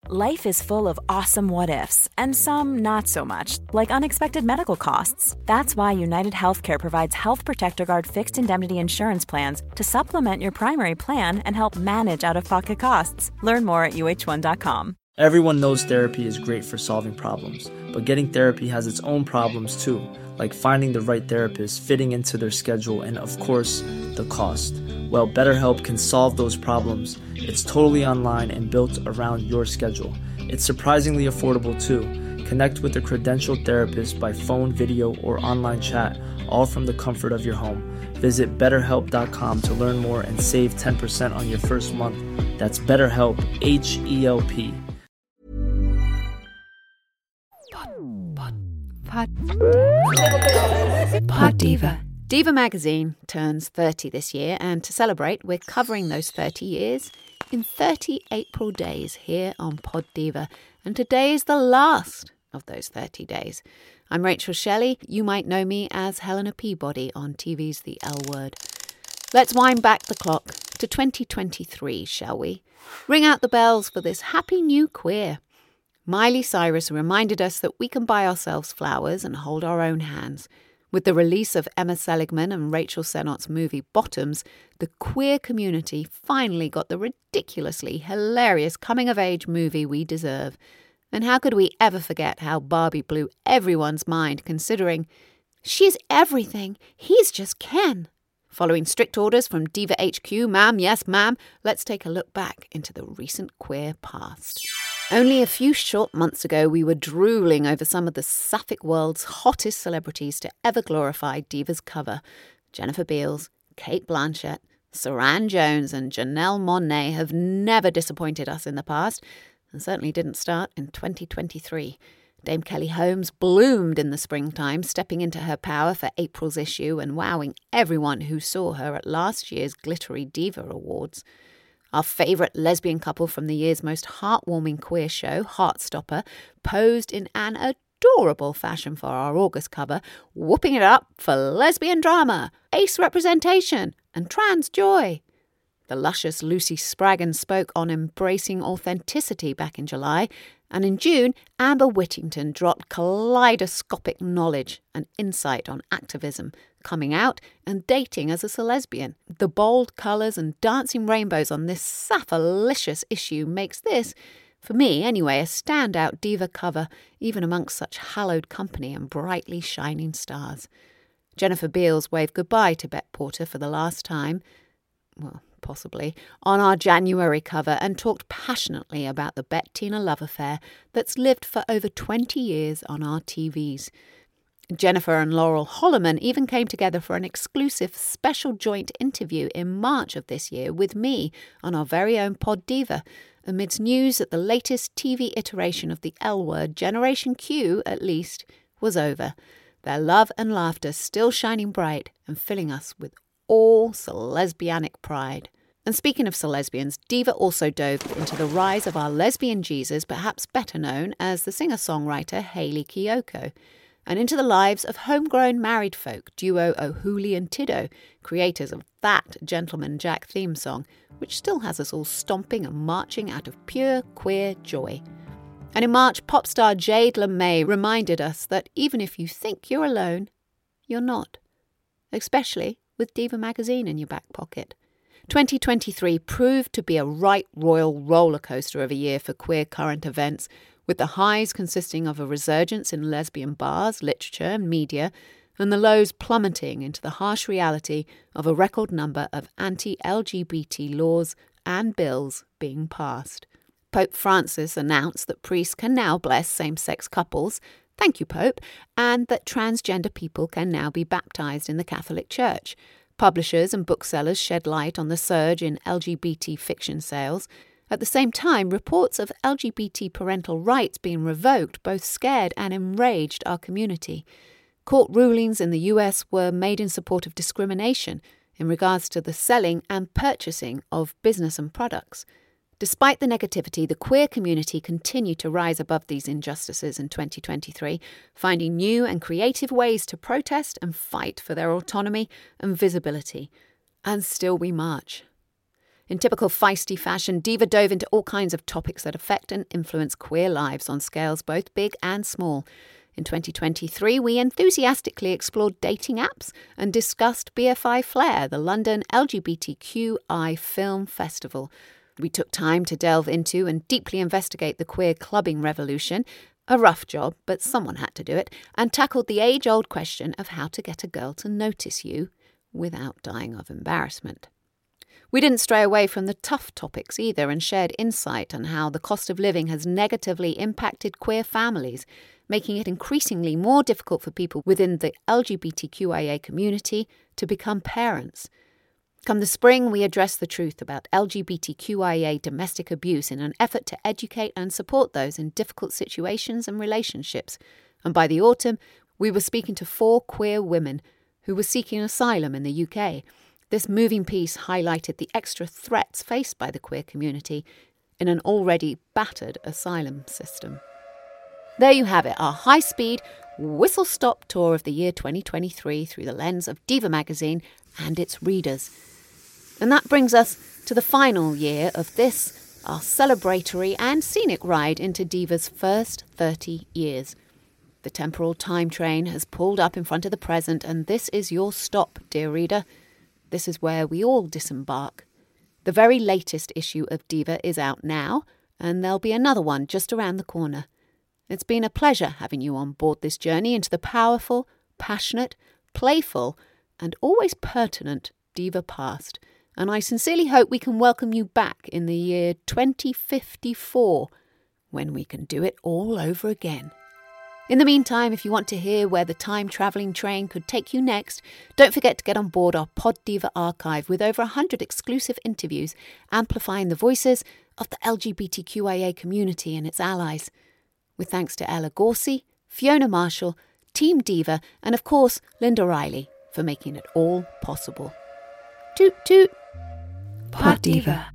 Life is full of awesome what-ifs, and some not so much, like unexpected medical costs. That's why United Healthcare provides Health Protector Guard fixed indemnity insurance plans to supplement your primary plan and help manage out-of-pocket costs. Learn more at uh1.com. Everyone knows therapy is great for solving problems, but getting therapy has its own problems too, like finding the right therapist, fitting into their schedule, and of course, the cost. Well, BetterHelp can solve those problems. It's totally online and built around your schedule. It's surprisingly affordable too. Connect with a credentialed therapist by phone, video, or online chat, all from the comfort of your home. Visit BetterHelp.com to learn more and save 10% on your first month. That's BetterHelp, H-E-L-P. Pod Diva. Diva magazine turns 30 this year, and to celebrate, we're covering those 30 years in 30 April days here on Pod Diva. And today is the last of those 30 days. I'm Rachel Shelley. You might know me as Helena Peabody on TV's The L Word. Let's wind back the clock to 2023, shall we? Ring out the bells for this happy new queer. Miley Cyrus reminded us that we can buy ourselves flowers and hold our own hands. With the release of Emma Seligman and Rachel Sennott's movie Bottoms, the queer community finally got the ridiculously hilarious coming-of-age movie we deserve. And how could we ever forget how Barbie blew everyone's mind, considering she's everything, he's just Ken. Following strict orders from Diva HQ, ma'am, yes ma'am, let's take a look back into the recent queer past. Only a few short months ago, we were drooling over some of the sapphic world's hottest celebrities to ever glorify Diva's cover. Jennifer Beals, Cate Blanchett, Saran Jones and Janelle Monáe have never disappointed us in the past, and certainly didn't start in 2023. Dame Kelly Holmes bloomed in the springtime, stepping into her power for April's issue and wowing everyone who saw her at last year's Glittery Diva Awards. Our favourite lesbian couple from the year's most heartwarming queer show, Heartstopper, posed in an adorable fashion for our August cover, whooping it up for lesbian drama, ace representation, and trans joy. The luscious Lucy Spraggan spoke on embracing authenticity back in July, and in June, Amber Whittington dropped kaleidoscopic knowledge and insight on activism, coming out and dating as a lesbian. The bold colours and dancing rainbows on this sapphalicious issue makes this, for me anyway, a standout diva cover, even amongst such hallowed company and brightly shining stars. Jennifer Beals waved goodbye to Bette Porter for the last time, well, possibly, on our January cover and talked passionately about the Bette-Tina love affair that's lived for over 20 years on our TVs. Jennifer and Laurel Holloman even came together for an exclusive special joint interview in March of this year with me on our very own Pod Diva, amidst news that the latest TV iteration of the L Word, Generation Q at least, was over. Their love and laughter still shining bright and filling us with all celesbianic pride. And speaking of celesbians, Diva also dove into the rise of our lesbian Jesus, perhaps better known as the singer-songwriter Hayley Kiyoko, and into the lives of homegrown married folk duo O'Hooley and Tiddo, creators of that Gentleman Jack theme song, which still has us all stomping and marching out of pure queer joy. And in March, pop star Jade LeMay reminded us that even if you think you're alone, you're not, especially with Diva magazine in your back pocket. 2023 proved to be a right royal roller coaster of a year for queer current events, with the highs consisting of a resurgence in lesbian bars, literature and media, and the lows plummeting into the harsh reality of a record number of anti-LGBT laws and bills being passed. Pope Francis announced that priests can now bless same-sex couples, thank you, Pope, and that transgender people can now be baptised in the Catholic Church. Publishers and booksellers shed light on the surge in LGBT fiction sales. At the same time, reports of LGBT parental rights being revoked both scared and enraged our community. Court rulings in the US were made in support of discrimination in regards to the selling and purchasing of business and products. Despite the negativity, the queer community continued to rise above these injustices in 2023, finding new and creative ways to protest and fight for their autonomy and visibility. And still we march. In typical feisty fashion, Diva dove into all kinds of topics that affect and influence queer lives on scales both big and small. In 2023, we enthusiastically explored dating apps and discussed BFI Flair, the London LGBTQI Film Festival. We took time to delve into and deeply investigate the queer clubbing revolution, a rough job, but someone had to do it, and tackled the age-old question of how to get a girl to notice you without dying of embarrassment. We didn't stray away from the tough topics either and shared insight on how the cost of living has negatively impacted queer families, making it increasingly more difficult for people within the LGBTQIA community to become parents. Come the spring, we addressed the truth about LGBTQIA domestic abuse in an effort to educate and support those in difficult situations and relationships. And by the autumn, we were speaking to 4 queer women who were seeking asylum in the UK. This moving piece highlighted the extra threats faced by the queer community in an already battered asylum system. There you have it, our high-speed, whistle-stop tour of the year 2023 through the lens of Diva magazine and its readers. And that brings us to the final year of this, our celebratory and scenic ride into Diva's first 30 years. The temporal time train has pulled up in front of the present, and this is your stop, dear reader. This is where we all disembark. The very latest issue of Diva is out now, and there'll be another one just around the corner. It's been a pleasure having you on board this journey into the powerful, passionate, playful, and always pertinent Diva past, and I sincerely hope we can welcome you back in the year 2054, when we can do it all over again. In the meantime, if you want to hear where the time-travelling train could take you next, don't forget to get on board our Pod Diva archive with over 100 exclusive interviews amplifying the voices of the LGBTQIA community and its allies. With thanks to Ella Gorsey, Fiona Marshall, Team Diva, and of course Linda Riley for making it all possible. Toot toot! Pod Diva.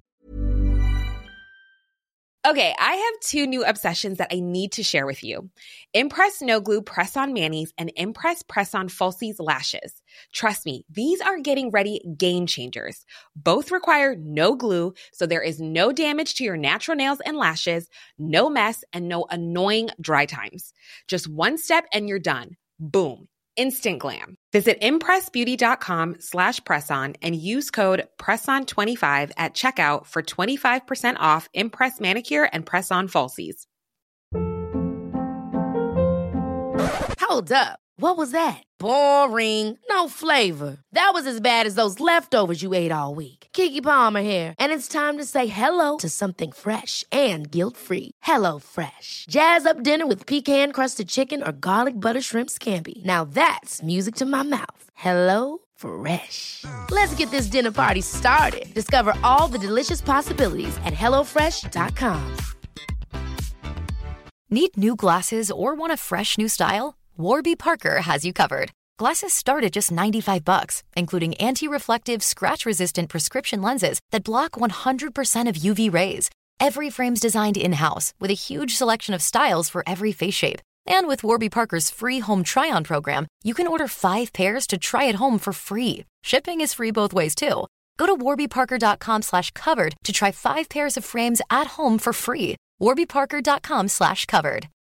Okay, I have 2 new obsessions that I need to share with you. Impress No Glue Press-On Manis and Impress Press-On Falsies Lashes. Trust me, these are getting ready game changers. Both require no glue, so there is no damage to your natural nails and lashes, no mess, and no annoying dry times. Just one step and you're done. Boom. Instant glam. Visit impressbeauty.com/presson and use code PRESSON25 at checkout for 25% off Impress Manicure and Press-On Falsies. Hold up. What was that? Boring. No flavor. That was as bad as those leftovers you ate all week. Keke Palmer here, and it's time to say hello to something fresh and guilt-free. Hello Fresh. Jazz up dinner with pecan-crusted chicken or garlic butter shrimp scampi. Now that's music to my mouth. Hello Fresh. Let's get this dinner party started. Discover all the delicious possibilities at HelloFresh.com. Need new glasses or want a fresh new style? Warby Parker has you covered. Glasses start at just $95, including anti-reflective, scratch-resistant prescription lenses that block 100% of UV rays. Every frame's designed in-house with a huge selection of styles for every face shape. And with Warby Parker's free home try-on program, you can order 5 pairs to try at home for free. Shipping is free both ways, too. Go to warbyparker.com/covered to try 5 pairs of frames at home for free. warbyparker.com/covered.